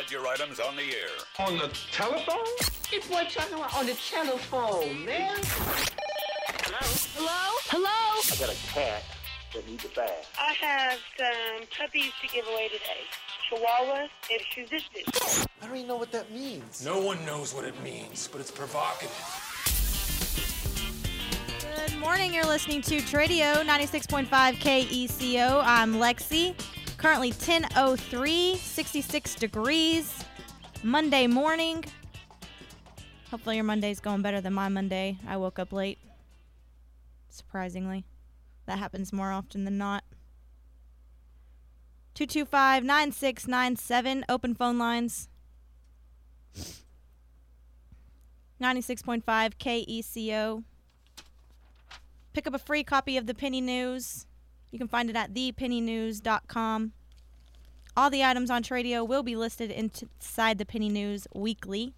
get your items on the air. On the telephone? This boy talking about on the telephone, man. Hello? Hello? I got a cat that needs a bath. I have some puppies to give away today. Chihuahua and Shih Tzu. I don't even know what that means. No one knows what it means, but it's provocative. Good morning. You're listening to Tradio 96.5 KECO. I'm Lexi. Currently 10:03, 66 degrees. Monday morning. Hopefully your Monday's going better than my Monday. I woke up late. Surprisingly. That happens more often than not. 225-9697. Open phone lines. 96.5 KECO. Pick up a free copy of the Penny News. You can find it at thepennynews.com. All the items on Tradio will be listed inside the Penny News weekly.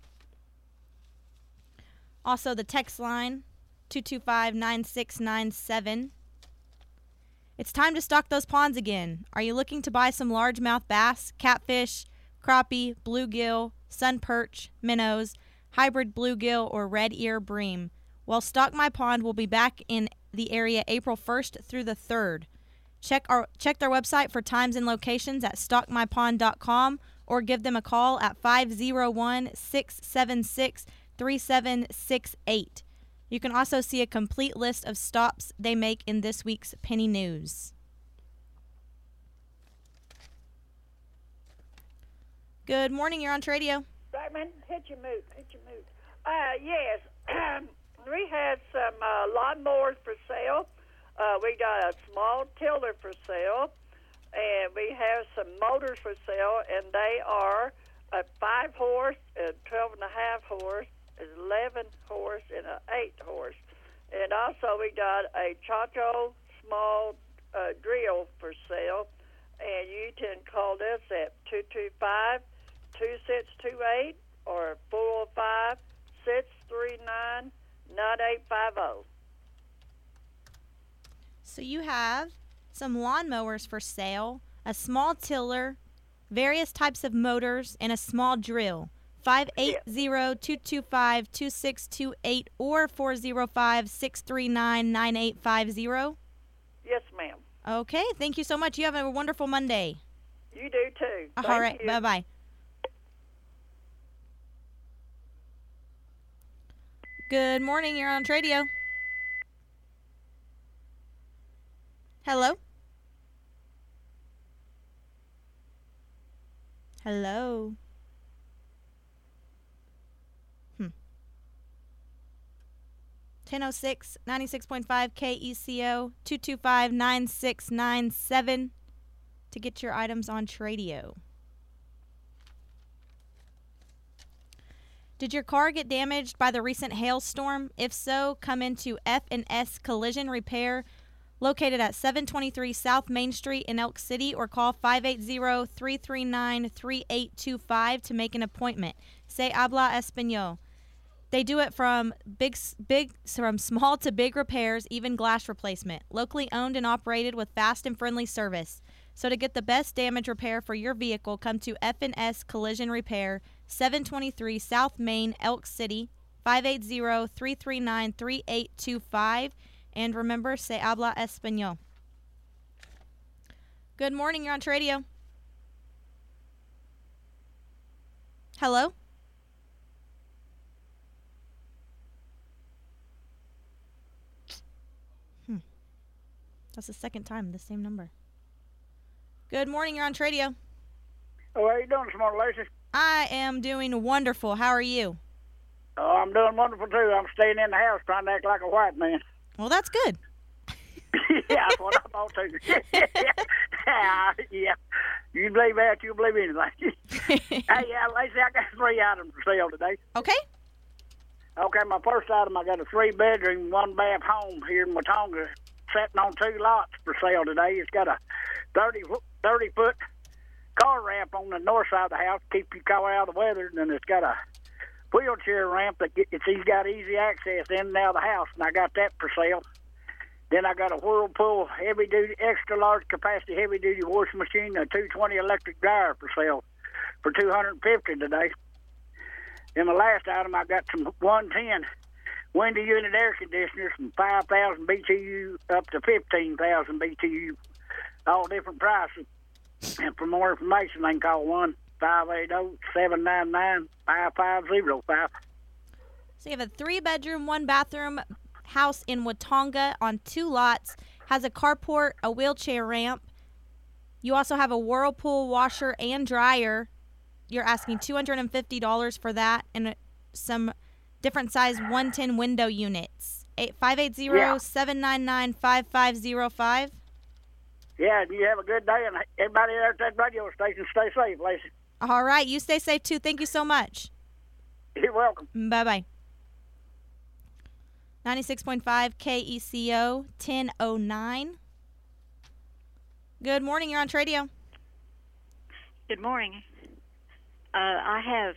Also, the text line, 225-9697. It's time to stock those ponds again. Are you looking to buy some largemouth bass, catfish, crappie, bluegill, sun perch, minnows, hybrid bluegill, or red ear bream? Well, Stock My Pond will be back in the area April 1st through the 3rd. Check their website for times and locations at stockmypond.com or give them a call at 501-676-3768. You can also see a complete list of stops they make in this week's Penny News. Good morning, you're on Tradio. Raymond, hit your mood. Yes, we had some lawnmowers for sale. We got a small tiller for sale, and we have some motors for sale, and they are a 5-horse, a 12.5-horse, 11-horse, and an 8-horse. And also we got a Chaco small drill for sale, and you can call us at 225-2628 or 405-639-9850. So you have some lawnmowers for sale, a small tiller, various types of motors, and a small drill. 580-225-2628 or 405-639-9850. Yes, ma'am. Okay, thank you so much. You have a wonderful Monday. You do too. All right, bye-bye. Good morning, you're on Tradio. Hello? Hello? 10:06, 96.5 KECO, 225-9697 to get your items on Tradio. Did your car get damaged by the recent hailstorm? If so, come into F&S Collision Repair, located at 723 South Main Street in Elk City, or call 580-339-3825 to make an appointment. Se habla español. They do it from from small to big repairs, even glass replacement. Locally owned and operated with fast and friendly service. So to get the best damage repair for your vehicle, come to F&S Collision Repair, 723 South Main, Elk City, 580-339-3825. And remember, se habla español. Good morning, you're on Tradio. Hello? That's the second time, the same number. Good morning, you're on Tradio. Oh, how you doing this morning, Lacey? I am doing wonderful. How are you? Oh, I'm doing wonderful, too. I'm staying in the house trying to act like a white man. Well, that's good. Yeah, that's what I'm on to. Yeah. You believe that, you believe anything. Hey, Lacey, I got 3 items for sale today. Okay. Okay, my first item, I got a 3-bedroom, 1-bath home here in Watonga, sitting on 2 lots for sale today. It's got a 30-foot car ramp on the north side of the house to keep your car out of the weather, and then it's got a wheelchair ramp that he's got easy access in and out of the house, and I got that for sale. Then I got a Whirlpool heavy-duty, extra-large capacity heavy-duty washing machine and a 220 electric dryer for sale. for $250 today. In my last item, I got some 110 window unit air conditioners from 5,000 BTU up to 15,000 BTU, all different prices. And for more information, they can call 1-580-799-5505. So you have a 3-bedroom, 1-bathroom house in Watonga on 2 lots, has a carport, a wheelchair ramp. You also have a Whirlpool washer and dryer. You're asking $250 for that, and some different size 110 window units. 580-799-5505. Yeah, you have a good day, and everybody there at that radio station, stay safe, Lacey. All right, you stay safe too. Thank you so much. You're welcome. Bye-bye. 96.5 KECO 1009. Good morning. You're on Tradio. Good morning. I have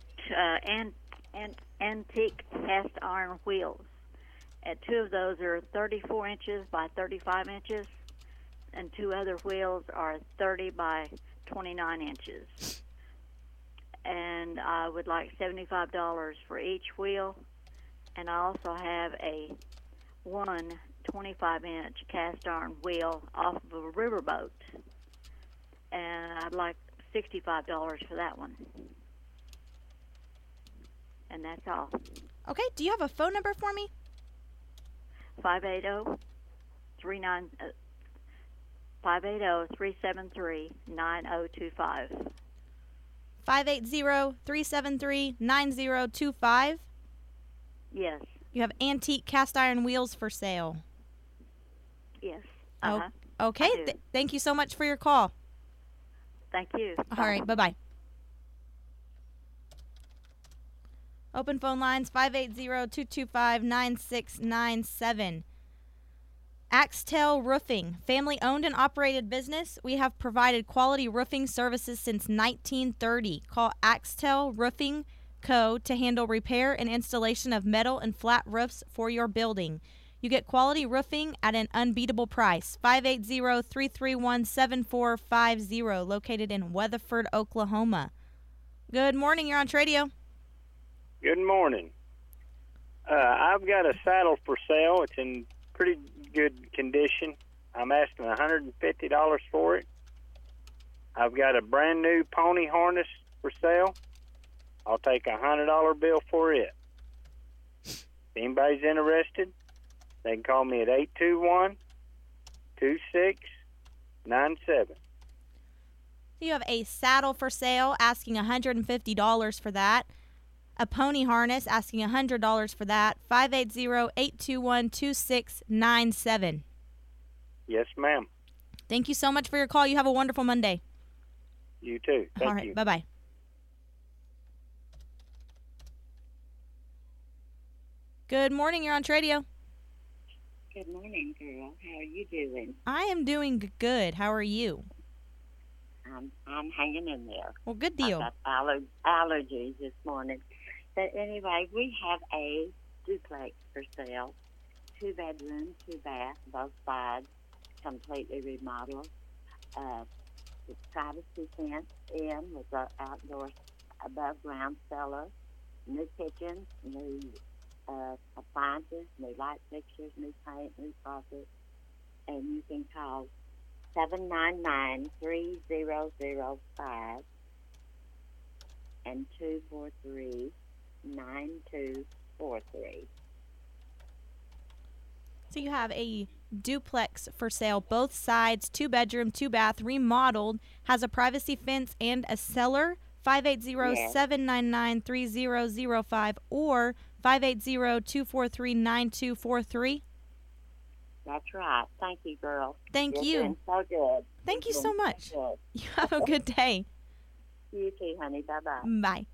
antique cast iron wheels. 2 of those are 34 inches by 35 inches, and 2 other wheels are 30 by 29 inches. And I would like $75 for each wheel. And I also have a 25-inch cast iron wheel off of a riverboat. And I'd like $65 for that one. And that's all. Okay, do you have a phone number for me? 580-373-9025. 580-373-9025. Yes. You have antique cast iron wheels for sale. Yes. Oh, okay. Thank you so much for your call. Thank you. All right. Bye-bye. Open phone lines 580-225-9697. Axtel Roofing, family owned and operated business. We have provided quality roofing services since 1930. Call Axtel Roofing Co. to handle repair and installation of metal and flat roofs for your building. You get quality roofing at an unbeatable price. 580-331-7450, located in Weatherford, Oklahoma. Good morning. You're on Tradio. Good morning. I've got a saddle for sale. It's in pretty good condition. I'm asking $150 for it. I've got a brand new pony harness for sale. I'll take a $100 bill for it. If anybody's interested, they can call me at 821-2697. You have a saddle for sale, asking $150 for that. A pony harness, asking $100 for that. 580-821-2697. Yes, ma'am. Thank you so much for your call. You have a wonderful Monday. You too. Thank All right, you. Bye-bye. Good morning. You're on Tradio. Good morning, girl. How are you doing? I am doing good. How are you? I'm hanging in there. Well, good deal. I got allergies this morning. But anyway, we have a duplex for sale. 2 bedrooms, 2 baths, both sides, completely remodeled. It's privacy fenced in with an outdoor above-ground cellar, new kitchen, new appliances, new light fixtures, new paint, new faucets. And you can call 799-3005 and 243-9243. So you have a duplex for sale, both sides, 2 bedroom, 2 bath, remodeled, has a privacy fence and a cellar. 580-799-3005 or 580-243-9243. That's right. Thank you, girl. Thank you. You're doing so good. Thank you so much. So You have a good day. you too, honey. Bye-bye. Bye.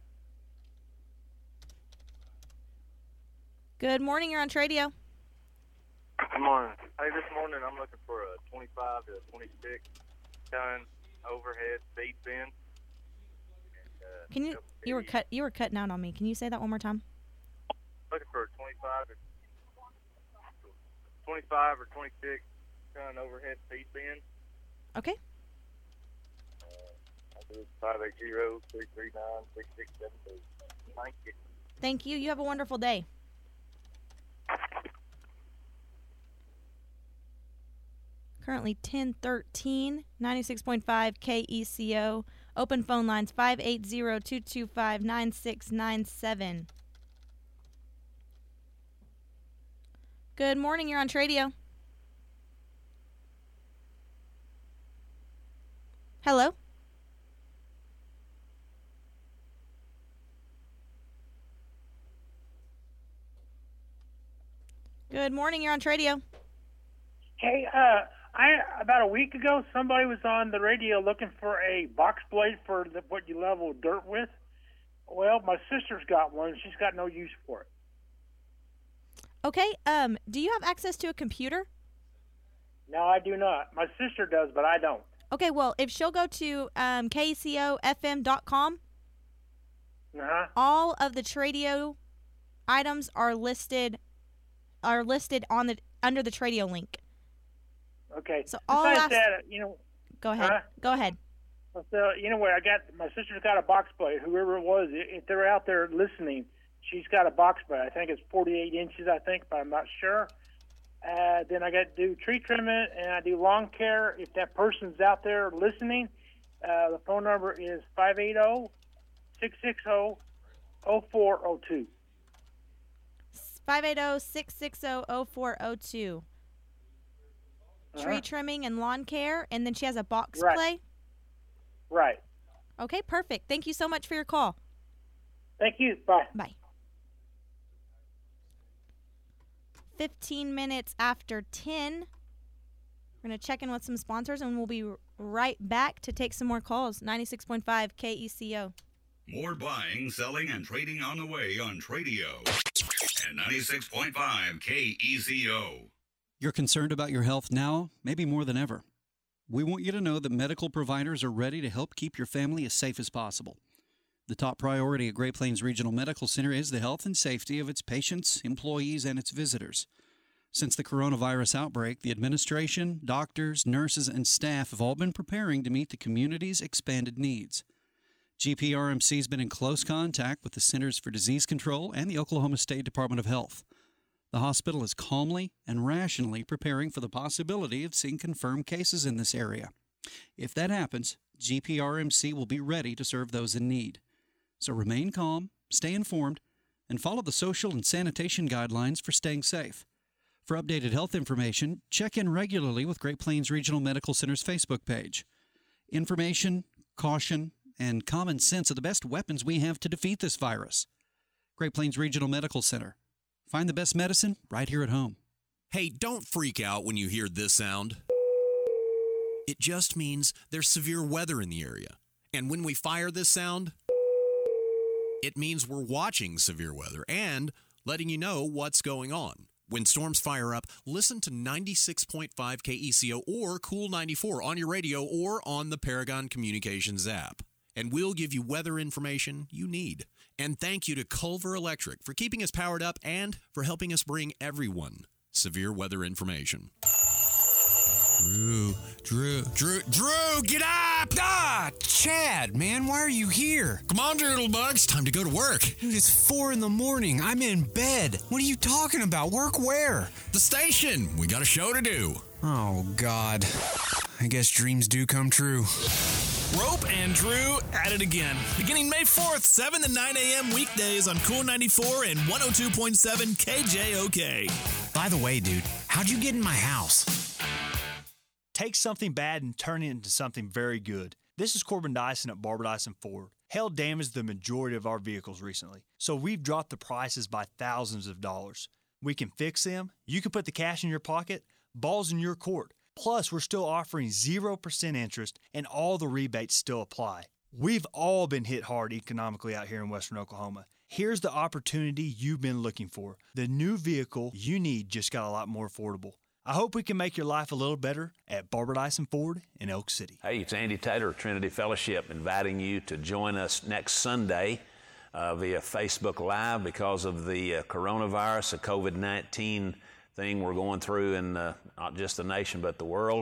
Good morning. You're on Tradio. Good morning. Hey, this morning I'm looking for a 25 to 26 ton overhead feed bin. Can you? You were cutting out on me. Can you say that one more time? Looking for a 25 or 26 ton overhead feed bin. Okay. I It's 580-339-6672. Thank you. Thank you. You have a wonderful day. Currently 1013, 96.5 KECO. Open phone lines 580-225-9697. Good morning. You're on Tradio. Hello? Good morning. You're on Tradio. Hey, about a week ago, somebody was on the radio looking for a box blade for what you level dirt with. Well, my sister's got one. She's got no use for it. Okay. Do you have access to a computer? No, I do not. My sister does, but I don't. Okay. Well, if she'll go to KCOFM.com, all of the Tradio items are listed on under the Tradio link. Okay. So all besides that, go ahead. Go ahead. So my sister's got a box blade. Whoever it was, if they're out there listening, she's got a box blade. I think it's 48 inches. But I'm not sure. Then I got to do tree trimming and I do lawn care. If that person's out there listening, the phone number is 580-660-0402. 580-660-0402. Tree trimming and lawn care, and then she has a box play? Right. Okay, perfect. Thank you so much for your call. Thank you. Bye. Bye. 15 minutes after 10. We're going to check in with some sponsors, and we'll be right back to take some more calls. 96.5 KECO. More buying, selling, and trading on the way on Tradio. And 96.5 KECO. You're concerned about your health now, maybe more than ever. We want you to know that medical providers are ready to help keep your family as safe as possible. The top priority at Great Plains Regional Medical Center is the health and safety of its patients, employees, and its visitors. Since the coronavirus outbreak, the administration, doctors, nurses, and staff have all been preparing to meet the community's expanded needs. GPRMC has been in close contact with the Centers for Disease Control and the Oklahoma State Department of Health. The hospital is calmly and rationally preparing for the possibility of seeing confirmed cases in this area. If that happens, GPRMC will be ready to serve those in need. So remain calm, stay informed, and follow the social and sanitation guidelines for staying safe. For updated health information, check in regularly with Great Plains Regional Medical Center's Facebook page. Information, caution, and common sense are the best weapons we have to defeat this virus. Great Plains Regional Medical Center. Find the best medicine right here at home. Hey, don't freak out when you hear this sound. It just means there's severe weather in the area. And when we fire this sound, it means we're watching severe weather and letting you know what's going on. When storms fire up, listen to 96.5 KECO or Cool 94 on your radio or on the Paragon Communications app. And we'll give you weather information you need. And thank you to Culver Electric for keeping us powered up and for helping us bring everyone severe weather information. Drew, get up! Ah, Chad, man, why are you here? Come on, Doodlebug, it's time to go to work. Dude, it's 4 a.m. I'm in bed. What are you talking about? Work where? The station. We got a show to do. Oh, God. I guess dreams do come true. Rope and Drew at it again. Beginning May 4th, 7 to 9 a.m. weekdays on Cool 94 and 102.7 KJOK. By the way, dude, how'd you get in my house? Take something bad and turn it into something very good. This is Corbin Dyson at Barber Dyson Ford. Hail damaged the majority of our vehicles recently, so we've dropped the prices by thousands of dollars. We can fix them, you can put the cash in your pocket, ball's in your court. Plus, we're still offering 0% interest and all the rebates still apply. We've all been hit hard economically out here in Western Oklahoma. Here's the opportunity you've been looking for. The new vehicle you need just got a lot more affordable. I hope we can make your life a little better at Barber Dyson Ford in Elk City. Hey, it's Andy Taylor of Trinity Fellowship inviting you to join us next Sunday via Facebook Live because of the coronavirus, the COVID-19 thing we're going through in not just the nation but the world.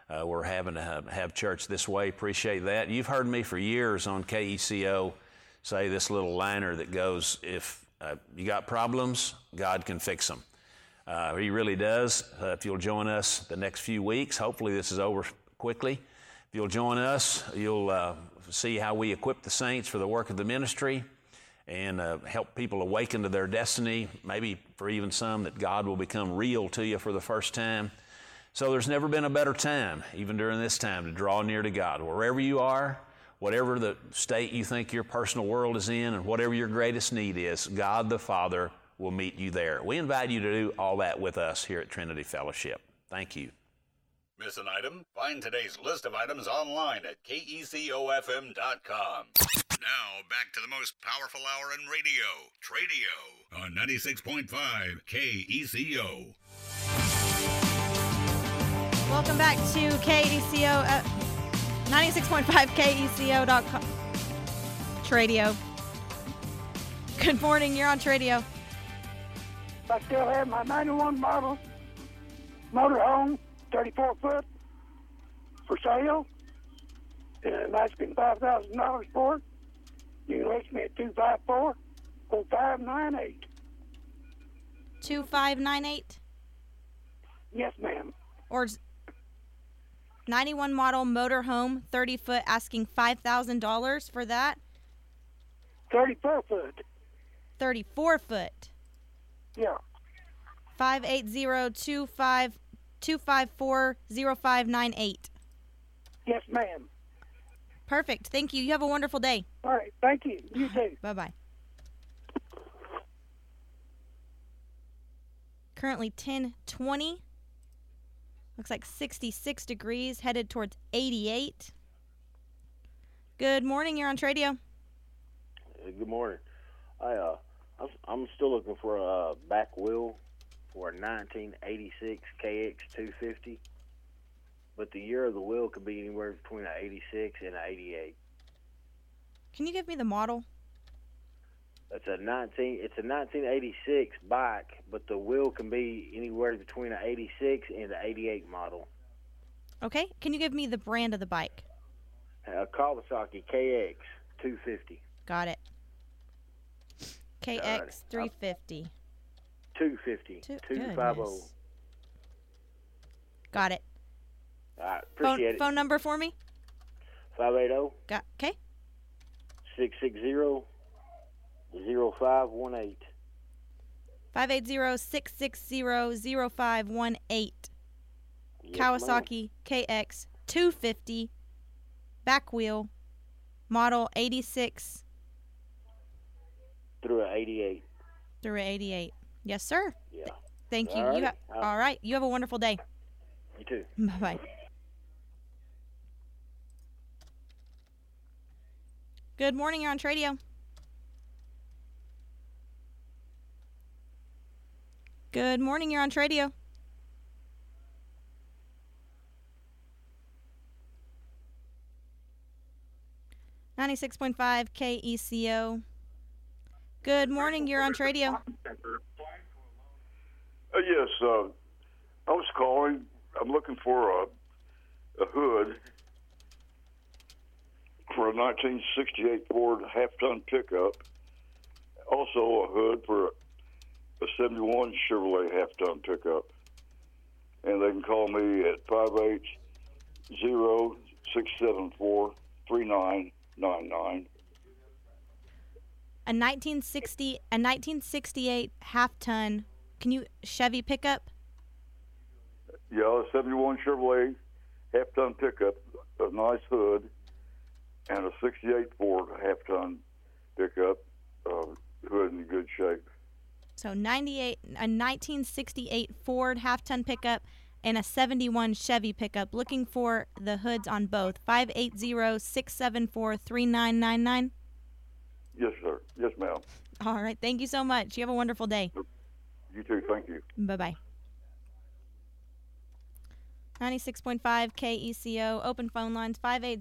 we're having to have church this way. Appreciate that. You've heard me for years on KECO say this little liner that goes, if you got problems, God can fix them. He really does. If you'll join us the next few weeks, hopefully this is over quickly. If you'll join us, you'll see how we equip the saints for the work of the ministry and help people awaken to their destiny, maybe for even some that God will become real to you for the first time. So there's never been a better time, even during this time, to draw near to God. Wherever you are, whatever the state you think your personal world is in, and whatever your greatest need is, God the Father will meet you there. We invite you to do all that with us here at Trinity Fellowship. Thank you. Miss an item? Find today's list of items online at KECOFM.com. Now, back to the most powerful hour in radio, Tradio, on 96.5 KECO. Welcome back to KECO, 96.5 KECO.com. Tradio. Good morning, you're on Tradio. I still have my 91 model motorhome, 34 foot, for sale. And I'm asking $5,000 for it. You can reach me at 254-0598. 2598? Yes, ma'am. Or 91 model motorhome, 30 foot, asking $5,000 for that? 34 foot. 34 foot. Yeah. 580-254-0598. Yes, ma'am. Perfect. Thank you. You have a wonderful day. All right. Thank you. You too. Bye-bye. Currently 10:20. Looks like 66 degrees, headed towards 88. Good morning. You're on Tradio. Good morning. I'm still looking for a back wheel for a 1986 KX 250, but the year of the wheel could be anywhere between an 86 and an 88. Can you give me the model? It's a 1986 bike, but the wheel can be anywhere between an 86 and an 88 model. Okay. Can you give me the brand of the bike? A Kawasaki KX 250. Got it. KX 350. 250. 250. Got it. All right, appreciate it. Phone number for me? 580. Got. Okay. 660-0518. 580-660-0518. Yes, Kawasaki KX 250 back wheel, model 86 through an 88. Through an 88. Yes, sir. Yeah. Thank you. All right. All right. You have a wonderful day. You too. Bye-bye. Good morning. You're on Tradio. Good morning. You're on Tradio. .5 KECO. Good morning. You're on Tradio. Yes, I was calling. I'm looking for a hood for a 1968 Ford half-ton pickup. Also a hood for a 71 Chevrolet half-ton pickup. And they can call me at 580-674-3999. A 1968 half-ton, Chevy pickup? Yeah, a 71 Chevrolet half-ton pickup, a nice hood, and a 68 Ford half-ton pickup, hood in good shape. So a 1968 Ford half-ton pickup and a 71 Chevy pickup. Looking for the hoods on both. 580-674-3999. Yes, sir. Yes, ma'am. All right. Thank you so much. You have a wonderful day. You too. Thank you. Bye-bye. 96.5 KECO. Open phone lines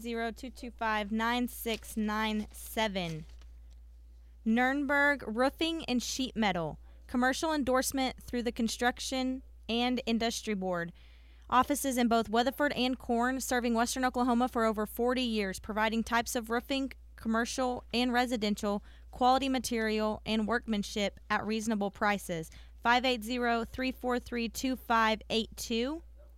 580-225-9697. Nurnberg Roofing and Sheet Metal. Commercial endorsement through the Construction and Industry Board. Offices in both Weatherford and Corn, serving western Oklahoma for over 40 years, providing types of roofing, commercial and residential, quality material, and workmanship at reasonable prices. 580-343-2582.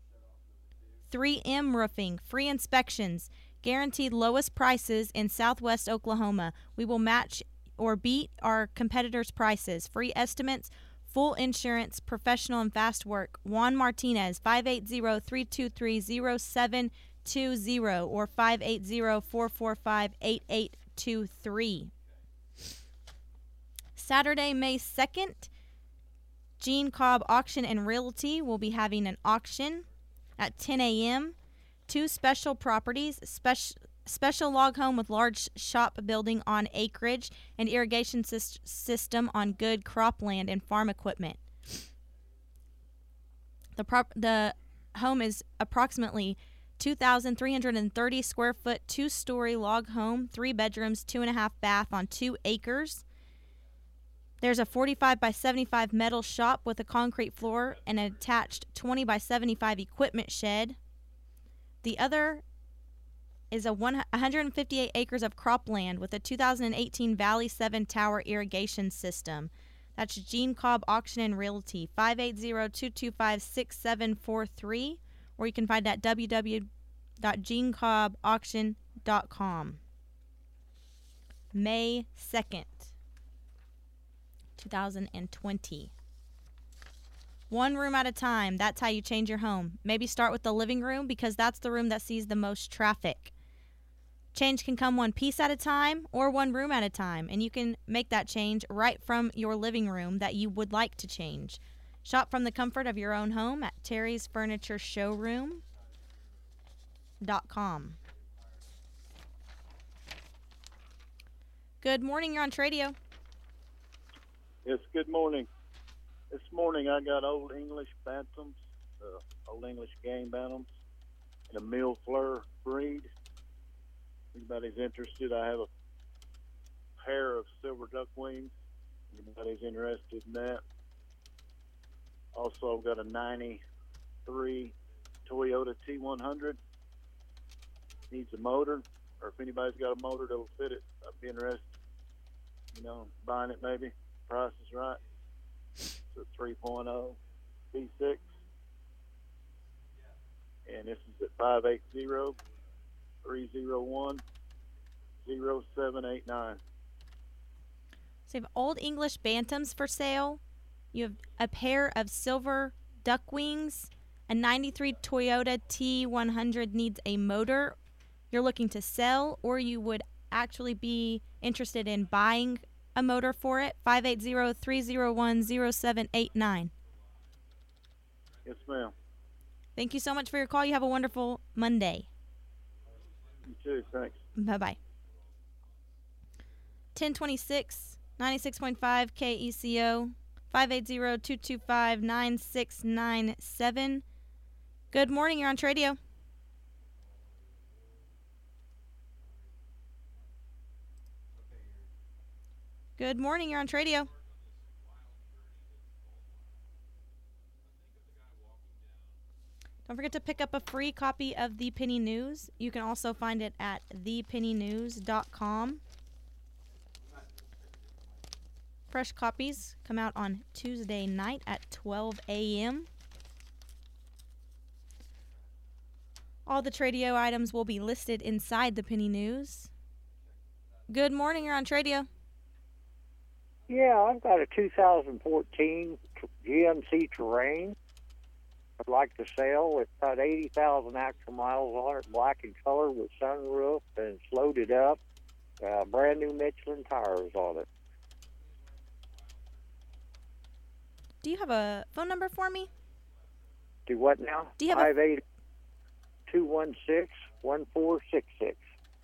3M Roofing, free inspections, guaranteed lowest prices in Southwest Oklahoma. We will match or beat our competitors' prices. Free estimates, full insurance, professional and fast work. Juan Martinez, 580-323-0720 or 580-445-8823. Saturday, May 2nd, Gene Cobb Auction and Realty will be having an auction at 10 a.m. 2 special properties, special log home with large shop building on acreage and irrigation system on good cropland and farm equipment. The home is approximately 2,330 square foot, 2-story log home, 3 bedrooms, 2.5 bath on 2 acres. There's a 45 by 75 metal shop with a concrete floor and an attached 20 by 75 equipment shed. The other is 158 acres of cropland with a 2018 Valley 7 tower irrigation system. That's Gene Cobb Auction and Realty, 580-225-6743, or you can find it at www.genecobbauction.com. May 2nd. 2020. One room at a time. That's how you change your home. Maybe start with the living room because that's the room that sees the most traffic. Change can come one piece at a time or one room at a time, and you can make that change right from your living room that you would like to change. Shop from the comfort of your own home at Terry's Furniture Showroom.com. Good morning. You're on Tradio. Yes, good morning. This morning I got Old English Bantams, Old English Game Bantams, and a Mill Fleur breed. If anybody's interested, I have a pair of silver duck wings. If anybody's interested in that. Also, I've got a 93 Toyota T100. Needs a motor, or if anybody's got a motor that'll fit it, I'd be interested, buying it maybe. Price is right. It's a 3.0 V6. And this is at 580-301-0789. So you have Old English Bantams for sale. You have a pair of silver duck wings. A 93 Toyota T100 needs a motor. You're looking to sell, or you would actually be interested in buying a motor for it. 580-301-0789. Yes, ma'am. Thank you so much for your call. You have a wonderful Monday. You too. Thanks. Bye-bye. 1026, 96.5 KECO, 580-225-9697. Good morning. You're on Tradio. Good morning. You're on Tradio. Don't forget to pick up a free copy of The Penny News. You can also find it at thepennynews.com. Fresh copies come out on Tuesday night at 12 a.m. All the Tradio items will be listed inside The Penny News. Good morning. You're on Tradio. Yeah, I've got a 2014 GMC Terrain I'd like to sell. It's got 80,000 actual miles on it, black in color with sunroof, and it's loaded up. Brand new Michelin tires on it. Do you have a phone number for me? Do what now? Do you have 58216-1466.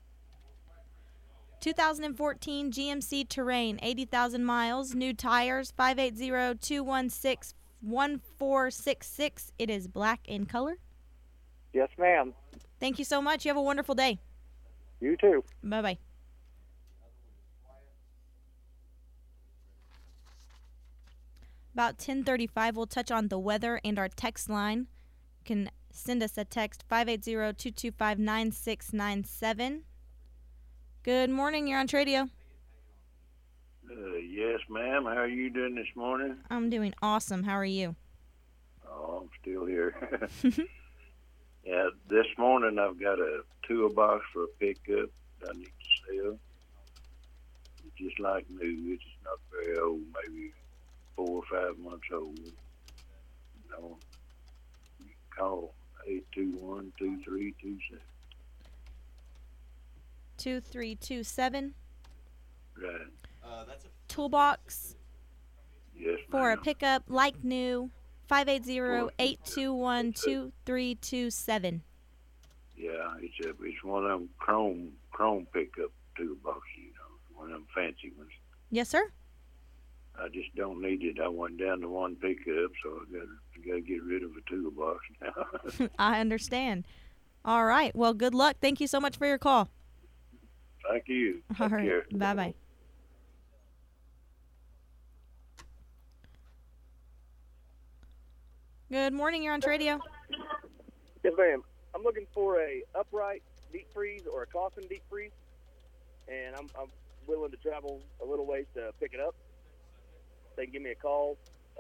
2014 GMC Terrain, 80,000 miles, new tires, 580-216-1466. It is black in color. Yes, ma'am. Thank you so much. You have a wonderful day. You too. Bye-bye. About 10:35, we'll touch on the weather and our text line. You can send us a text 580-225-9697. Good morning. You're on Tradio. Yes, ma'am. How are you doing this morning? I'm doing awesome. How are you? Oh, I'm still here. Yeah, this morning I've got a toolbox for a pickup that I need to sell. It's just like new. It's not very old, maybe 4 or 5 months old. You know, you can call 821-2327. 2327. Right. That's a toolbox. Yes, for ma'am. a pickup like new. 580-821-2327. Yeah, it's one of them chrome pickup toolboxes, you know, one of them fancy ones. Yes, sir. I just don't need it. I went down to one pickup, so I got to get rid of a toolbox now. I understand. All right. Well, good luck. Thank you so much for your call. Thank you. All Take right. care. Bye-bye. Good morning. You're on Tradio. Yes, ma'am. I'm looking for a upright deep freeze or a coffin deep freeze, and I'm willing to travel a little ways to pick it up. They can give me a call,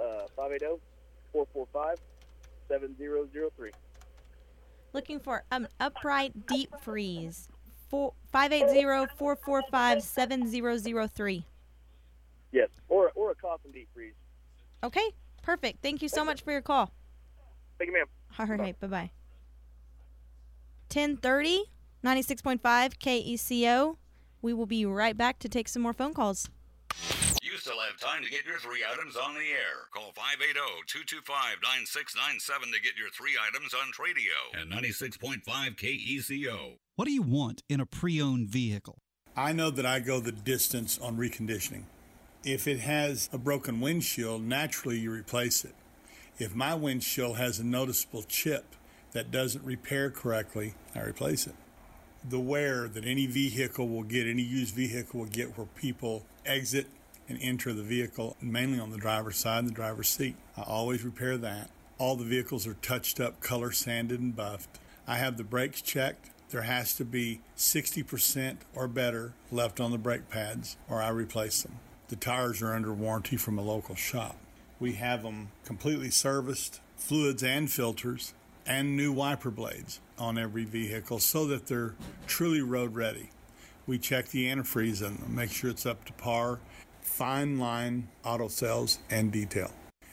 580-445-7003. Looking for an upright deep freeze. 580-445-7003. Yes, or a coffin deep freeze. Okay. Perfect. Thank you so much for your call. Thank you, ma'am. All right. Bye-bye. 10:30, 96.5 KECO. We will be right back to take some more phone calls. You still have time to get your 3 items on the air. Call 580-225-9697 to get your 3 items on Tradio and 96.5 KECO. What do you want in a pre-owned vehicle? I know that I go the distance on reconditioning. If it has a broken windshield, naturally you replace it. If my windshield has a noticeable chip that doesn't repair correctly, I replace it. The wear that any vehicle will get, any used vehicle will get where people exit and enter the vehicle, mainly on the driver's side and the driver's seat. I always repair that. All the vehicles are touched up, color sanded and buffed. I have the brakes checked. There has to be 60% or better left on the brake pads, or I replace them. The tires are under warranty from a local shop. We have them completely serviced, fluids and filters, and new wiper blades on every vehicle so that they're truly road ready. We check the antifreeze in them, make sure it's up to par. Fine Line Auto Sales and Detail.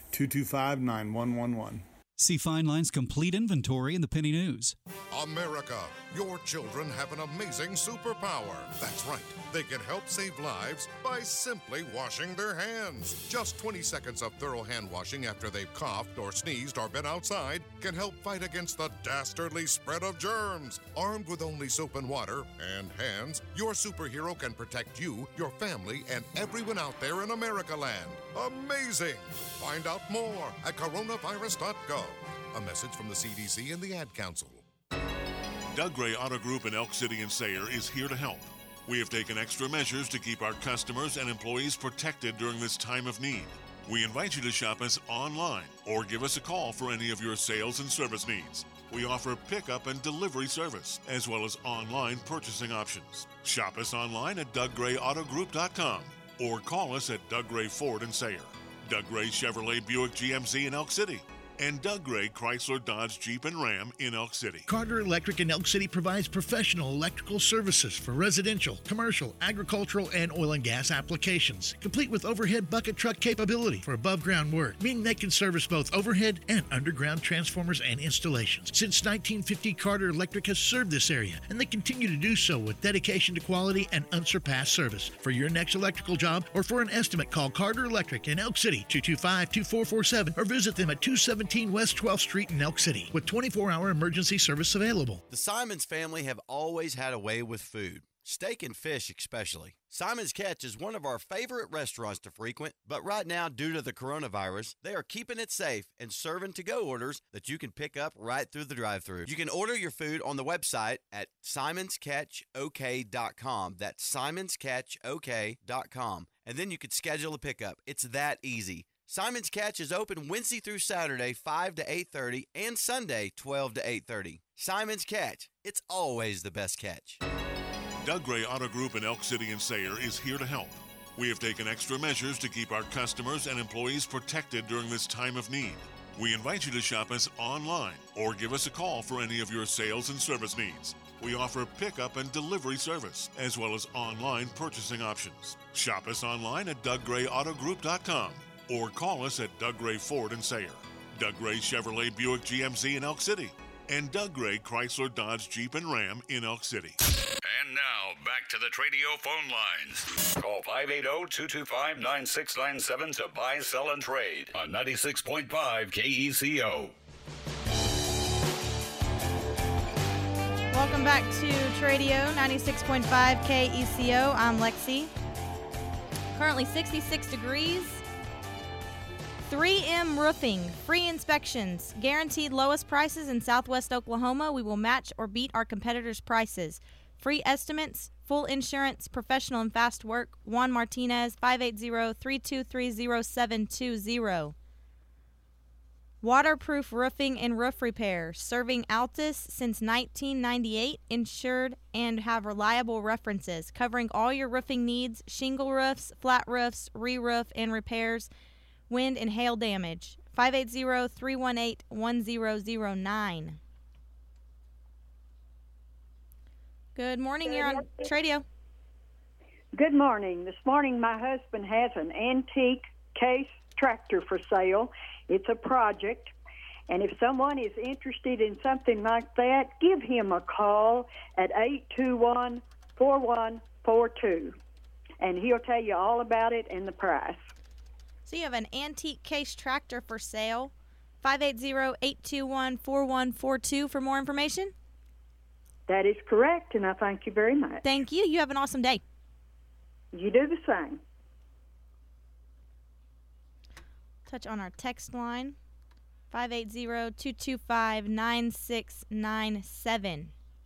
225-9111. See Fine Line's complete inventory in the Penny News. America, your children have an amazing superpower. That's right. They can help save lives by simply washing their hands. Just 20 seconds of thorough hand washing after they've coughed or sneezed or been outside can help fight against the dastardly spread of germs. Armed with only soap and water and hands, your superhero can protect you, your family, and everyone out there in America land. Amazing! Find out more at coronavirus.gov. A message from the CDC and the Ad Council. Doug Gray Auto Group in Elk City and Sayre is here to help. We have taken extra measures to keep our customers and employees protected during this time of need. We invite you to shop us online or give us a call for any of your sales and service needs. We offer pickup and delivery service, as well as online purchasing options. Shop us online at DougGrayAutoGroup.com or call us at Doug Gray Ford in Sayre, Doug Gray Chevrolet Buick GMC in Elk City, and Doug Gray Chrysler Dodge Jeep and Ram in Elk City. Carter Electric in Elk City provides professional electrical services for residential, commercial, agricultural, and oil and gas applications, complete with overhead bucket truck capability for above ground work, meaning they can service both overhead and underground transformers and installations. Since 1950, Carter Electric has served this area, and they continue to do so with dedication to quality and unsurpassed service. For your next electrical job or for an estimate, call Carter Electric in Elk City, 225-2447, or visit them at 217 West 12th Street in Elk City with 24-hour emergency service available. The Simons family have always had a way with food, steak and fish especially. Simon's Catch is one of our favorite restaurants to frequent, but right now, due to the coronavirus, they are keeping it safe and serving to-go orders that you can pick up right through the drive-thru. You can order your food on the website at simonscatchok.com. That's simonscatchok.com. And then you can schedule a pickup. It's that easy. Simon's Catch is open Wednesday through Saturday, 5 to 8:30, and Sunday, 12 to 8:30. Simon's Catch. It's always the best catch. Doug Gray Auto Group in Elk City and Sayre is here to help. We have taken extra measures to keep our customers and employees protected during this time of need. We invite you to shop us online or give us a call for any of your sales and service needs. We offer pickup and delivery service, as well as online purchasing options. Shop us online at DougGrayAutoGroup.com or call us at Doug Gray Ford in Sayre, Doug Gray Chevrolet Buick GMC in Elk City, and Doug Gray Chrysler Dodge Jeep and Ram in Elk City. And now, back to the Tradio phone lines. Call 580-225-9697 to buy, sell, and trade on 96.5 KECO. Welcome back to Tradio 96.5 KECO. I'm Lexi. Currently 66 degrees. 3M Roofing, free inspections, guaranteed lowest prices in Southwest Oklahoma. We will match or beat our competitors' prices. Free estimates, full insurance, professional and fast work. Juan Martinez, 580-323-0720. Waterproof roofing and roof repair, serving Altus since 1998, insured and have reliable references, covering all your roofing needs, shingle roofs, flat roofs, re-roof, and repairs. Wind and hail damage. 580-318-1009. Good morning. You're on Tradio. Good morning. This morning my husband has an antique case tractor for sale. It's a project. And if someone is interested in something like that, give him a call at 821-4142. And he'll tell you all about it and the price. So you have an antique case tractor for sale. 580-821-4142 for more information? That is correct, and I thank you very much. Thank you. You have an awesome day. You do the same. Touch on our text line. 580-225-9697.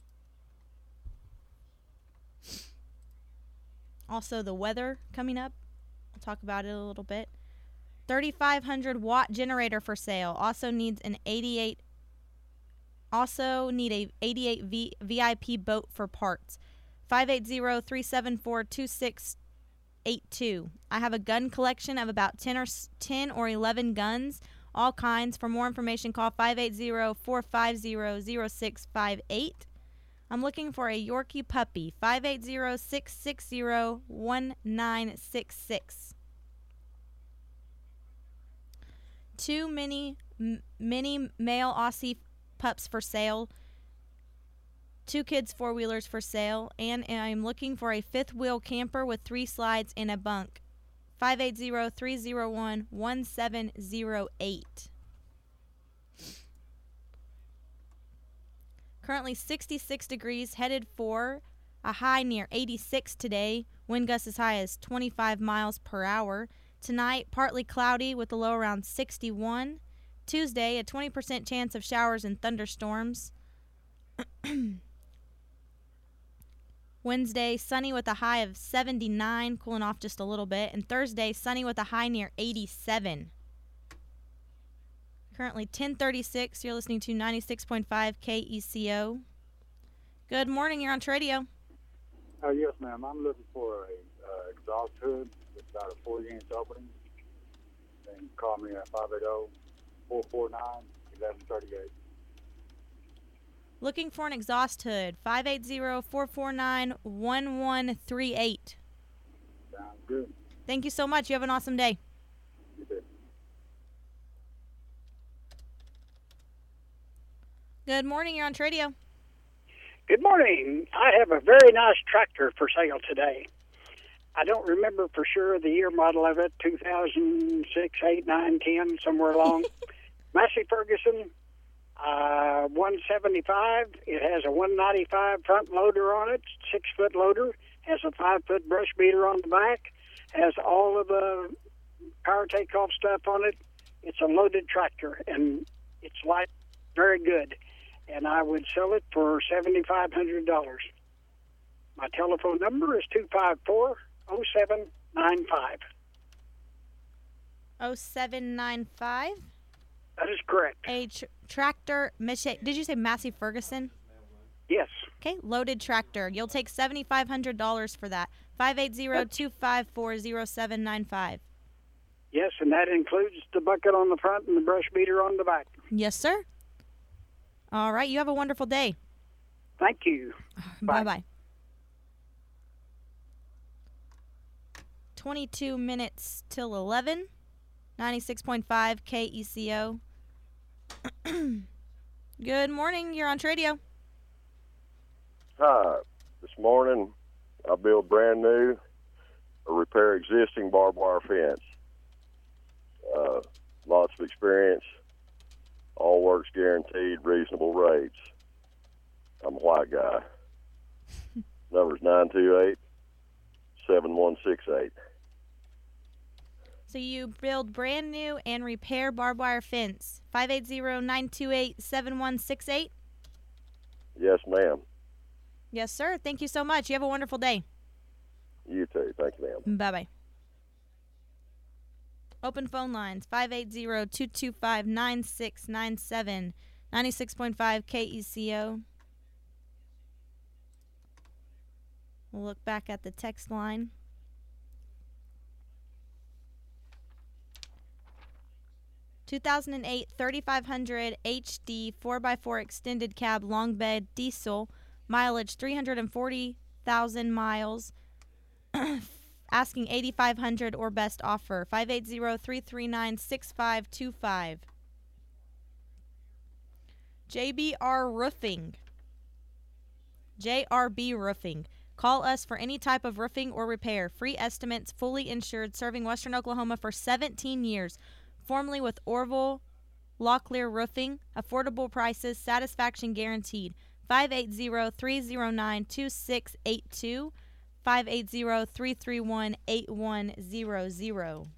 Also, the weather coming up. We'll talk about it a little bit. 3,500 watt generator for sale. Also needs an 88. Also need a 88 VIP boat for parts. 580-374-2682. I have a gun collection of about 10 or 11 guns, all kinds. For more information, call 580-450-0658. I'm looking for a Yorkie puppy. 580-660-1966. 2 mini male Aussie pups for sale. 2 kids 4-wheelers for sale. And I'm looking for a 5th wheel camper with 3 slides and a bunk. 580-301-1708. Currently 66 degrees, headed for a high near 86 today. Wind gusts as high as 25 miles per hour. Tonight, partly cloudy with a low around 61. Tuesday, a 20% chance of showers and thunderstorms. Wednesday, sunny with a high of 79, cooling off just a little bit. And Thursday, sunny with a high near 87. Currently 10:36. You're listening to 96.5 KECO. Good morning. You're on Tradio. Yes, ma'am. I'm looking for a exhaust hood with about a 40-inch opening. And call me at 580-449-1138. Looking for an exhaust hood. 580-449-1138. Sounds good. Thank you so much. You have an awesome day. You too. Good morning. You're on Tradio. Good morning. I have a very nice tractor for sale today. I don't remember for sure the year model of it, 2006, 8, 9, 10, somewhere along. Massey Ferguson, 175. It has a 195 front loader on it, 6-foot loader, has a 5-foot brush beater on the back, has all of the power takeoff stuff on it. It's a loaded tractor, and it's light, very good. And I would sell it for $7,500. My telephone number is 254-0795. 0795. That is correct. A tractor, did you say Massey Ferguson? Yes. Okay, loaded tractor. You'll take $7,500 for that. 580-254-0795. Yes, and that includes the bucket on the front and the brush beater on the back. Yes, sir. All right, you have a wonderful day. Thank you. Bye-bye. 22 minutes till 11. 96.5 KECO. Good morning. You're on Tradio. Hi. This morning, I build brand new or repair existing barbed wire fence. Lots of experience. All works guaranteed, reasonable rates. I'm a white guy. Number's 928-7168. So you build brand new and repair barbed wire fence. 580-928-7168? Yes, ma'am. Yes, sir. Thank you so much. You have a wonderful day. You too. Thank you, ma'am. Bye-bye. Open phone lines, 580-225-9697, 96.5 KECO. We'll look back at the text line. (2008) 3500 HD 4x4 extended cab long bed diesel, mileage 340,000 miles. Asking $8,500 or best offer. 580-339-6525. JBR Roofing. JRB Roofing. Call us for any type of roofing or repair. Free estimates, fully insured, serving Western Oklahoma for 17 years. Formerly with Orville Locklear Roofing. Affordable prices, satisfaction guaranteed. 580-309-2682. 580-331-8100.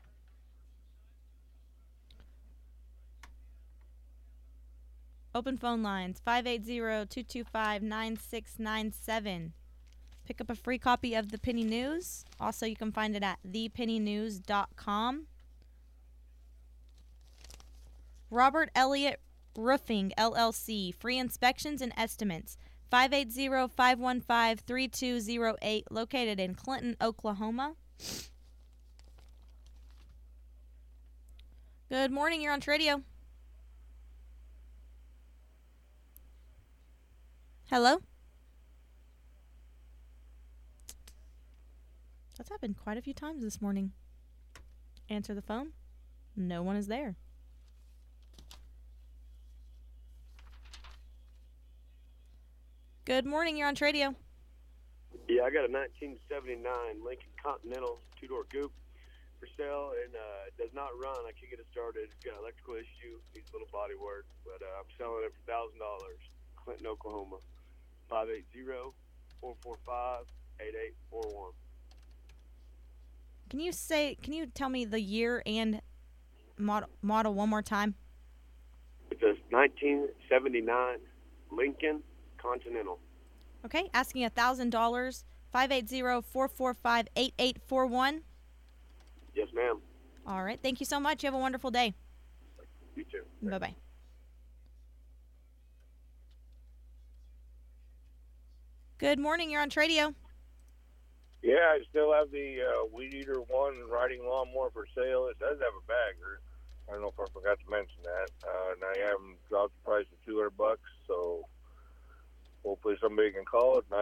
Open phone lines, 580-225-9697. Pick up a free copy of the Penny News. Also, you can find it at thepennynews.com. Robert Elliott Roofing, LLC. Free inspections and estimates. 580-515-3208, located in Clinton, Oklahoma. Good morning, you're on Tradio. Hello? That's happened quite a few times this morning. Answer the phone. No one is there. Good morning, you're on Tradio. Yeah, I got a 1979 Lincoln Continental two-door coupe for sale, and it does not run. I can't get it started. It's got an electrical issue, needs a little body work, but I'm selling it for $1,000. Clinton, Oklahoma. 580-445-8841. Can you tell me the year and model one more time? It's a 1979 Lincoln Continental. Okay, asking $1,000. 580-445-8841. Yes, ma'am. All right, thank you so much. You have a wonderful day. You too. Bye-bye. Good morning, you're on Tradio. Yeah, I still have the Weed Eater 1 riding lawnmower for sale. It does have a bagger. I don't know if I forgot to mention that. And I haven't dropped the price to $200, so hopefully somebody can call it,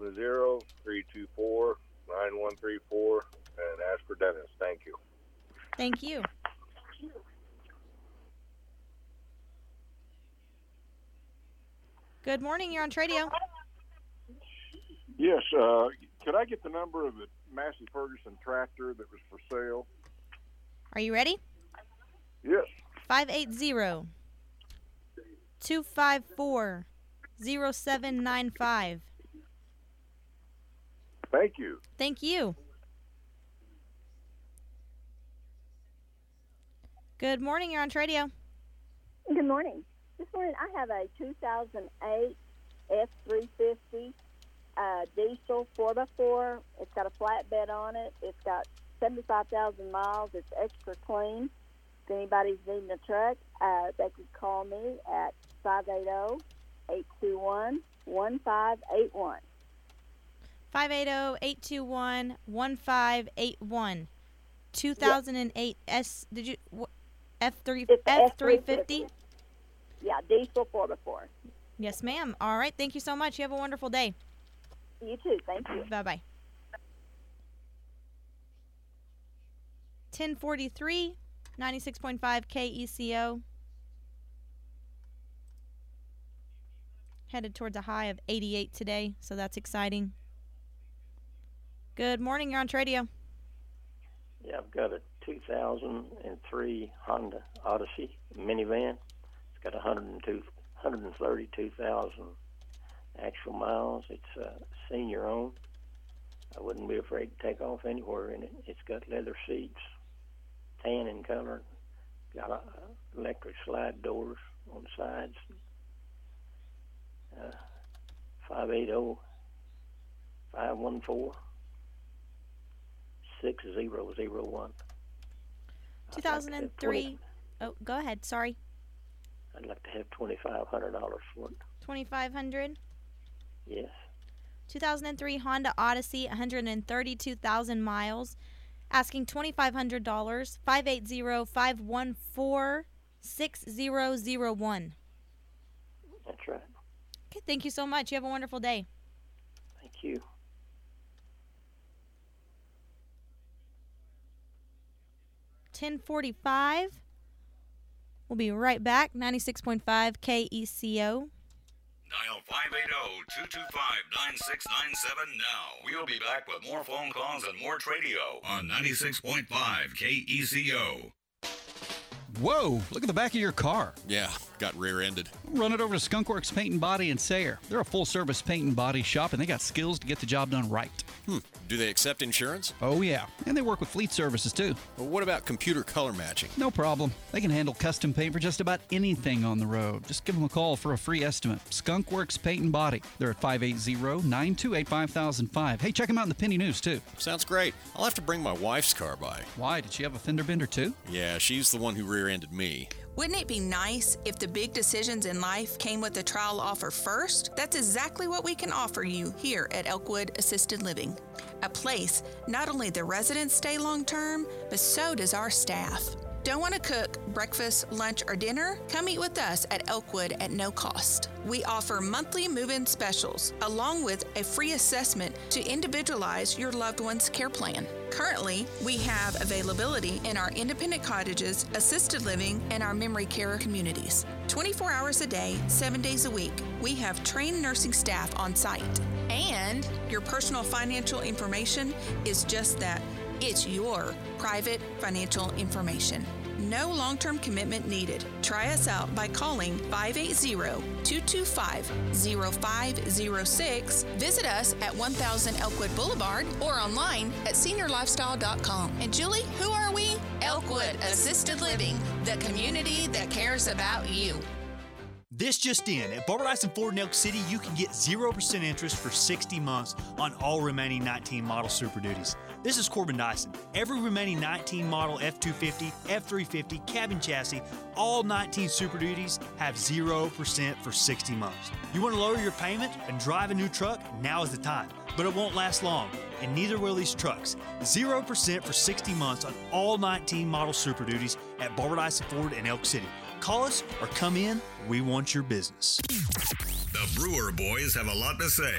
970-324-9134, and ask for Dennis. Thank you. Thank you. Good morning, you're on Tradio. Yes, could I get the number of the Massey Ferguson tractor that was for sale? Are you ready? Yes. 580-254-0795. Thank you. Thank you. Good morning, you're on Tradio. Good morning. This morning I have a 2008 F350 diesel 4x4. It's got a flatbed on it. It's got 75,000 miles. It's extra clean. If anybody's needing a truck, they could call me at 580-821-1581. 580-821-1581. 2008 F350? Yeah, diesel 4x4. Yes, ma'am. All right. Thank you so much. You have a wonderful day. You too. Thank you. Bye-bye. 1043, 96.5 KECO. Headed towards a high of 88 today, so that's exciting. Good morning. You're on Radio. Yeah, I've got a 2003 Honda Odyssey minivan. It's got 132,000 actual miles. It's senior owned. I wouldn't be afraid to take off anywhere in it. It's got leather seats, tan in color, got electric slide doors on the sides. 580-514-6001. 2003. Oh, go ahead. Sorry. I'd like to have $2,500 for it. $2,500? Yes. 2003 Honda Odyssey, 132,000 miles. Asking $2,500. 580-514-6001. That's right. Okay, thank you so much. You have a wonderful day. Thank you. $10:45. We'll be right back. 96.5 KECO. Dial 580-225-9697 now. We'll be back with more phone calls and more Tradio on 96.5 KECO. Whoa, look at the back of your car. Yeah, got rear-ended. Run it over to Skunkworks Paint and Body in Sayre. They're a full-service paint and body shop, and they got skills to get the job done right. Do they accept insurance? Oh, yeah. And they work with fleet services, too. Well, what about computer color matching? No problem. They can handle custom paint for just about anything on the road. Just give them a call for a free estimate. Skunkworks Paint and Body. They're at 580-928-5005. Hey, check them out in the Penny News, too. Sounds great. I'll have to bring my wife's car by. Why? Did she have a fender bender, too? Yeah, she's the one who rear-ended me. Wouldn't it be nice if the big decisions in life came with a trial offer first? That's exactly what we can offer you here at Elkwood Assisted Living. A place not only the residents stay long-term, but so does our staff. Don't want to cook breakfast, lunch, or dinner? Come eat with us at Elkwood at no cost. We offer monthly move-in specials, along with a free assessment to individualize your loved one's care plan. Currently, we have availability in our independent cottages, assisted living, and our memory care communities. 24 hours a day, 7 days a week, we have trained nursing staff on site. And your personal financial information is just that. It's your private financial information. No long-term commitment needed. Try us out by calling 580-225-0506. Visit us at 1000 Elkwood Boulevard or online at seniorlifestyle.com. And Julie, who are we? Elkwood Assisted Living, the community that cares about you. This just in. At Barbara Dyson Ford in Elk City, you can get 0% interest for 60 months on all remaining 19 model Super Duties. This is Corbin Dyson. Every remaining 19 model F250, F350, cabin chassis, all 19 Super Duties have 0% for 60 months. You want to lower your payment and drive a new truck? Now is the time. But it won't last long, and neither will these trucks. 0% for 60 months on all 19 model Super Duties at Barbara Dyson Ford in Elk City. Call us or come in. We want your business. The Brewer Boys have a lot to say.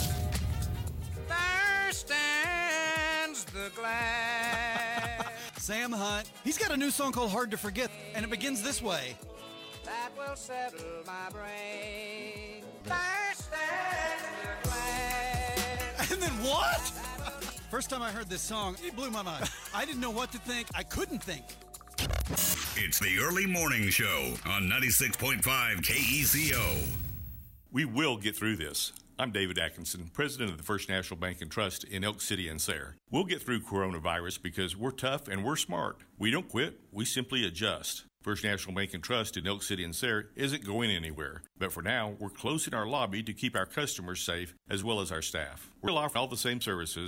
There stands the glass. Sam Hunt. He's got a new song called Hard to Forget, and it begins this way. That will settle my brain. There stands the glass. And then what? First time I heard this song, it blew my mind. I didn't know what to think. I couldn't think. It's the Early Morning Show on 96.5 KECO. We will get through this. I'm David Atkinson, president of the First National Bank and Trust in Elk City and Sayre. We'll get through coronavirus because we're tough and we're smart. We don't quit, we simply adjust. First National Bank and Trust in Elk City and Sayre isn't going anywhere, but for now, we're closing our lobby to keep our customers safe as well as our staff. We'll offer all the same services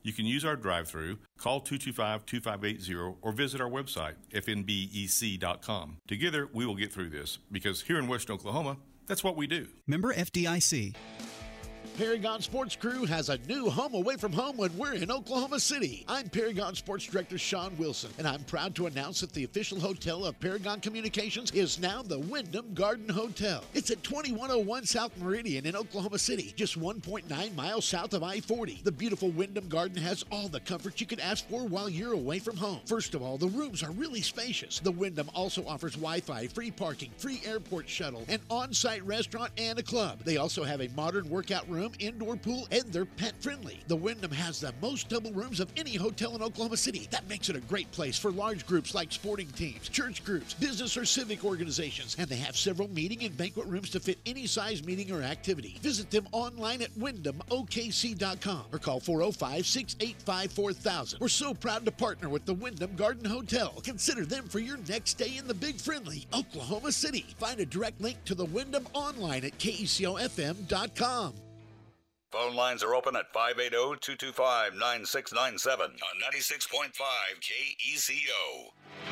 You can use our drive-thru, call 225-2580, or visit our website, fnbec.com. Together, we will get through this, because here in Western Oklahoma, that's what we do. Member FDIC. Paragon Sports Crew has a new home away from home when we're in Oklahoma City. I'm Paragon Sports Director Sean Wilson, and I'm proud to announce that the official hotel of Paragon Communications is now the Wyndham Garden Hotel. It's at 2101 South Meridian in Oklahoma City, just 1.9 miles south of I-40. The beautiful Wyndham Garden has all the comfort you could ask for while you're away from home. First of all, the rooms are really spacious. The Wyndham also offers Wi-Fi, free parking, free airport shuttle, an on-site restaurant, and a club. They also have a modern workout room, indoor pool, and they're pet friendly. The Wyndham has the most double rooms of any hotel in Oklahoma City. That makes it a great place for large groups like sporting teams, church groups, business or civic organizations, and they have several meeting and banquet rooms to fit any size meeting or activity. Visit them online at wyndhamokc.com or call 405-685-4000. We're so proud to partner with the Wyndham Garden Hotel. Consider them for your next stay in the big friendly Oklahoma City. Find a direct link to the Wyndham online at kecofm.com. Phone lines are open at 580-225-9697 on 96.5 KECO.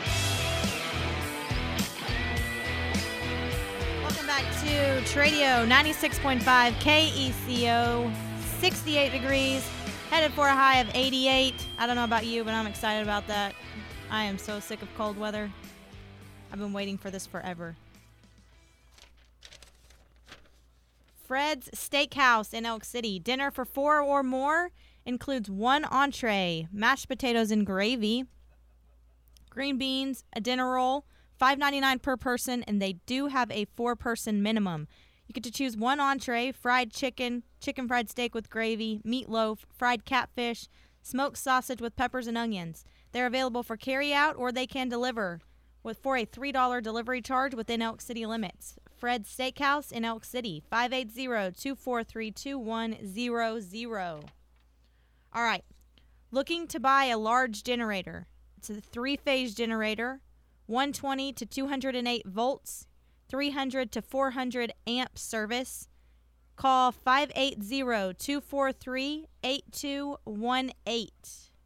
Welcome back to Tradio 96.5 KECO. 68 degrees, headed for a high of 88. I don't know about you, but I'm excited about that. I am so sick of cold weather. I've been waiting for this forever. Fred's Steakhouse in Elk City. Dinner for 4 or more includes 1 entree, mashed potatoes and gravy, green beans, a dinner roll, $5.99 per person, and they do have a 4-person minimum. You get to choose 1 entree, fried chicken, chicken fried steak with gravy, meatloaf, fried catfish, smoked sausage with peppers and onions. They're available for carry-out or they can deliver for a $3 delivery charge within Elk City limits. Fred's Steakhouse in Elk City, 580-243-2100. All right. Looking to buy a large generator. It's a 3-phase generator, 120 to 208 volts, 300 to 400 amp service. Call 580-243-8218.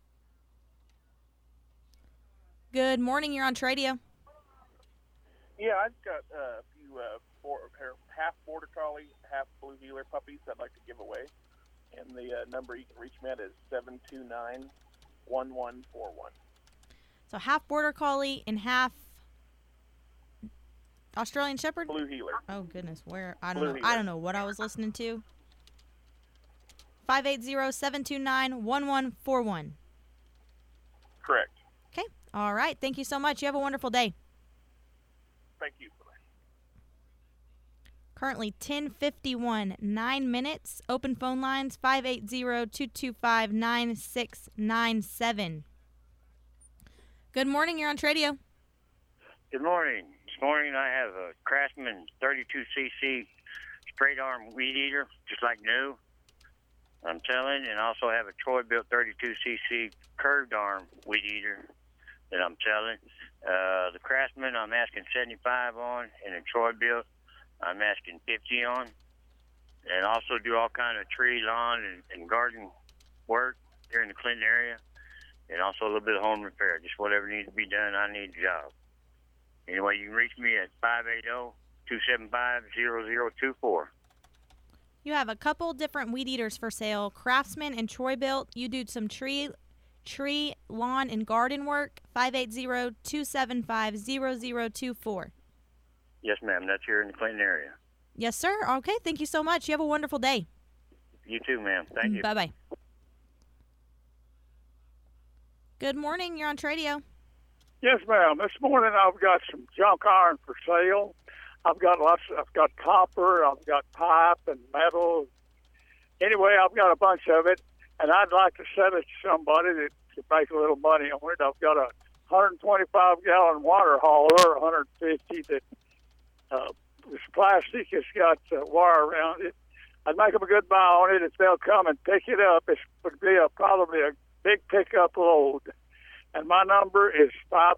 Good morning. You're on Tradio. Yeah, I've got a few half Border Collie, half Blue Heeler puppies I'd like to give away. And the number you can reach me at is 729-1141. So half Border Collie and half Australian Shepherd? Blue Heeler. Oh, goodness. Where? I don't know what I was listening to. 580-729-1141. Correct. Okay. All right. Thank you so much. You have a wonderful day. Thank you. Currently 10:51, 9 minutes. Open phone lines 580-225-9697. Good morning. You're on Tradio. Good morning. This morning I have a Craftsman 32cc straight arm weed eater, just like new. I'm telling, and I also have a Troy-built 32cc curved arm weed eater that I'm selling. The Craftsman I'm asking 75 on, and the Troy-built I'm asking 50 on, and also do all kind of tree, lawn, and garden work here in the Clinton area, and also a little bit of home repair. Just whatever needs to be done, I need a job. Anyway, you can reach me at 580-275-0024. You have a couple different weed eaters for sale, Craftsman and Troy-built. You do some tree, lawn, and garden work, 580-275-0024. Yes, ma'am. That's here in the Clinton area. Yes, sir. Okay, thank you so much. You have a wonderful day. You too, ma'am. Thank you. Bye-bye. Good morning. You're on Tradio. Yes, ma'am. This morning I've got some junk iron for sale. I've got copper, I've got pipe and metal. Anyway, I've got a bunch of it, and I'd like to sell it to somebody that could make a little money on it. I've got a 125-gallon water hauler, 150 that this plastic has got wire around it. I'd make them a good buy on it if they'll come and pick it up. It would be probably a big pickup load. And my number is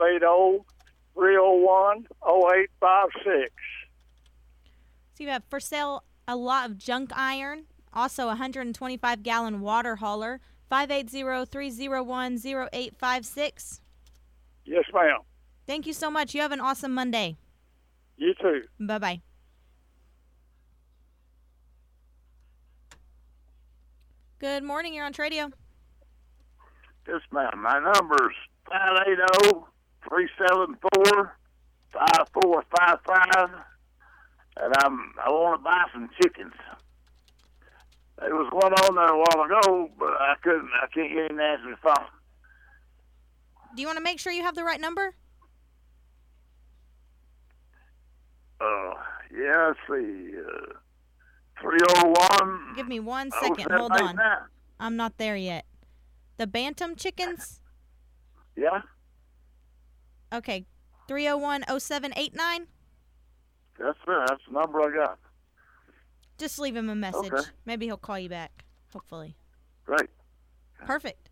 580-301-0856. So you have for sale a lot of junk iron, also a 125-gallon water hauler, 580-301-0856. Yes, ma'am. Thank you so much. You have an awesome Monday. You too. Bye-bye. Good morning. You're on Tradio. Yes, ma'am. My number's 580-374-5455, and I want to buy some chickens. There was one on there a while ago, but I can't get him to answer the phone. Do you want to make sure you have the right number? Yeah, let's see. 301. Give me 1 second. Hold on. I'm not there yet. The Bantam chickens? Yeah. Okay. 301-0789? That's the number I got. Just leave him a message. Okay. Maybe he'll call you back. Hopefully. Great. Perfect.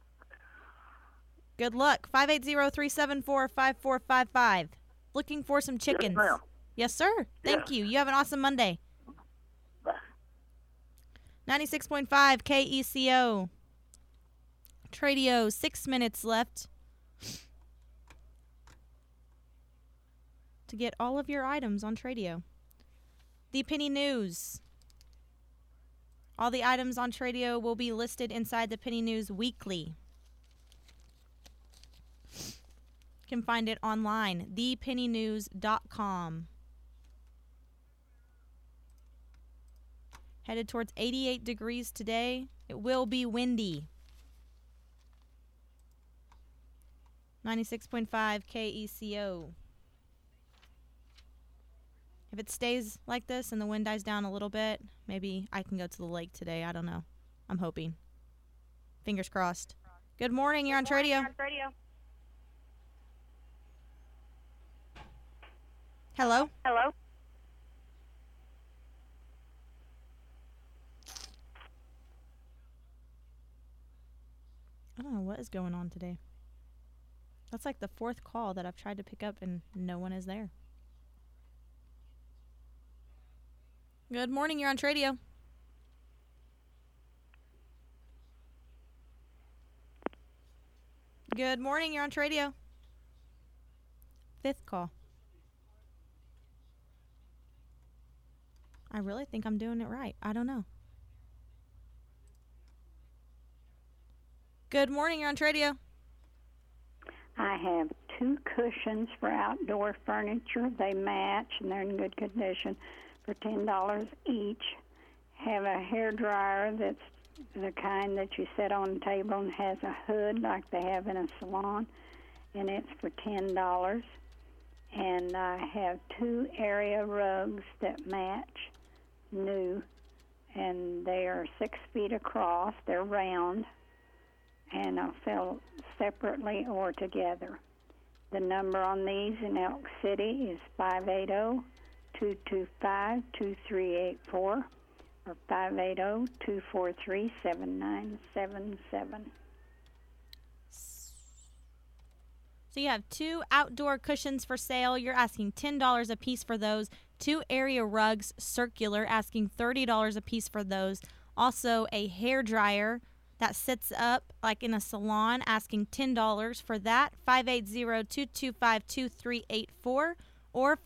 Good luck. 580-374-5455. Looking for some chickens. Yes, ma'am. Yes, sir. Thank you. You have an awesome Monday. Bye. 96.5 KECO. Tradio, 6 minutes left to get all of your items on Tradio. The Penny News. All the items on Tradio will be listed inside the Penny News weekly. You can find it online, thepennynews.com. Headed towards 88 degrees today. It will be windy. 96.5 KECO. If it stays like this and the wind dies down a little bit, maybe I can go to the lake today. I don't know. I'm hoping. Fingers crossed. Good morning. You're on Tradio. Hello? Hello? I don't know what is going on today. That's like the fourth call that I've tried to pick up and no one is there. Good morning, you're on Tradio. Good morning, you're on Tradio. Fifth call. I really think I'm doing it right. I don't know. Good morning, you're on Tradio. I have 2 cushions for outdoor furniture. They match and they're in good condition for $10 each. Have a hair dryer that's the kind that you set on the table and has a hood like they have in a salon, and it's for $10. And I have 2 area rugs that match, new, and they are 6 feet across. They're round, and I'll sell separately or together. The number on these in Elk City is 580-225-2384 or 580-243-7977. So you have 2 outdoor cushions for sale. You're asking $10 a piece for those. 2 area rugs, circular, asking $30 a piece for those. Also a hair dryer that sits up like in a salon, asking $10 for that. 580-225-2384 or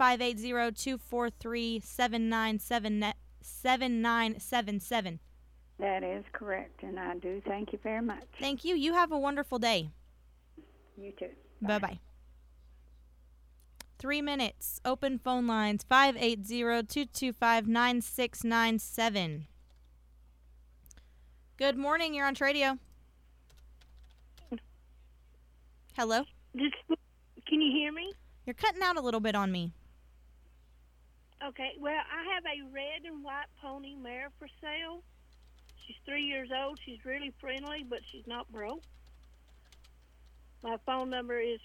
580-243-7977. That is correct, and I do thank you very much. Thank you. You have a wonderful day. You too. Bye-bye. 3 minutes. Open phone lines, 580-225-9697. Good morning. You're on Tradio. Hello? Can you hear me? You're cutting out a little bit on me. Okay, well, I have a red and white pony mare for sale. She's 3 years old. She's really friendly, but she's not broke. My phone number is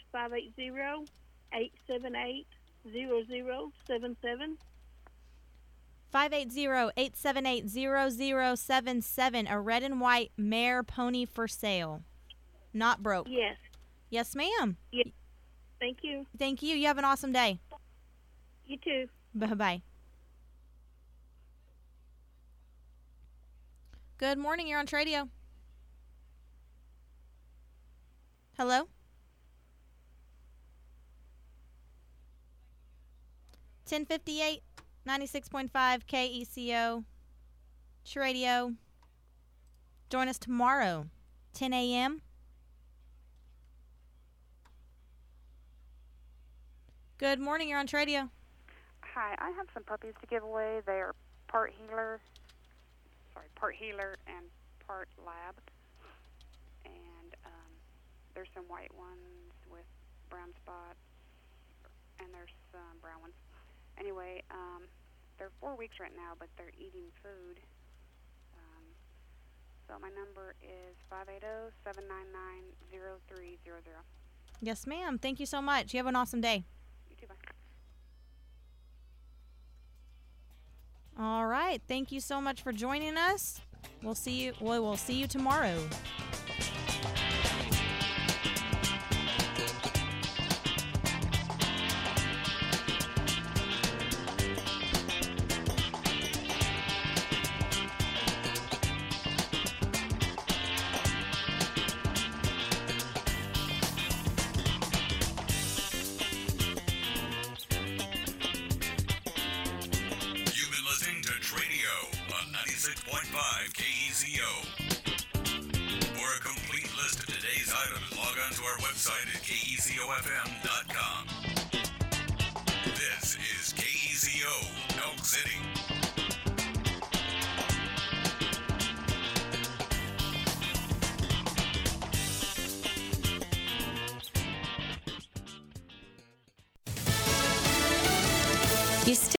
580-878-0077. 580-878-0077. A red and white mare pony for sale. Not broke. Yes. Yes, ma'am. Yes. Thank you. Thank you. You have an awesome day. You too. Bye-bye. Good morning. You're on Tradio. Hello? 1058, 96.5 KECO, Radio. Join us tomorrow, 10 a.m. Good morning, you're on Radio. Hi, I have some puppies to give away. They are part healer and part lab. And there's some white ones with brown spots, and there's some brown ones. Anyway, they're 4 weeks right now, but they're eating food. So my number is 580-799-0300. Yes, ma'am. Thank you so much. You have an awesome day. You too, bye. All right. Thank you so much for joining us. We'll see you tomorrow. For a complete list of today's items, log on to our website at KECOFM.com. This is KECO, Elk City. You still